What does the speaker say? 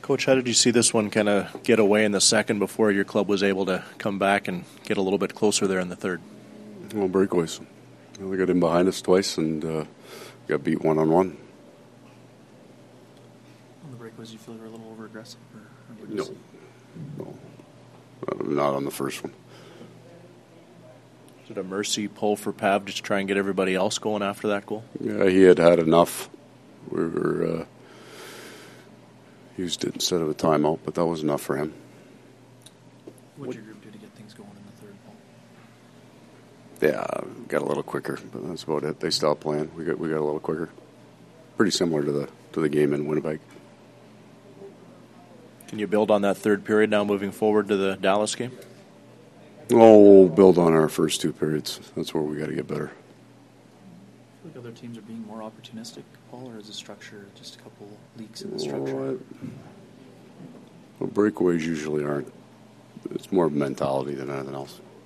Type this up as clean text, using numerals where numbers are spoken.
Coach, how did you see this one kind of get away in the second before your club was able to come back and get a little bit closer there in the third? Well, breakaways. They got in behind us twice and got beat one-on-one. On the breakaways, you feel you were a little over-aggressive? No, not on the first one. Is it a mercy pull for Pav just to try and get everybody else going after that goal? Yeah, he had enough. We were used it instead of a timeout, but that was enough for him. What did your group do to get things going in the third ball? Yeah, got a little quicker, but that's about it. They stopped playing. We got a little quicker. Pretty similar to the game in Winnipeg. Can you build on that third period now moving forward to the Dallas game? Oh, we'll build on our first two periods. That's where we got to get better. Do you feel like other teams are being more opportunistic, Paul, or is the structure just a couple leaks in the structure? Well, breakaways usually aren't. It's more mentality than anything else.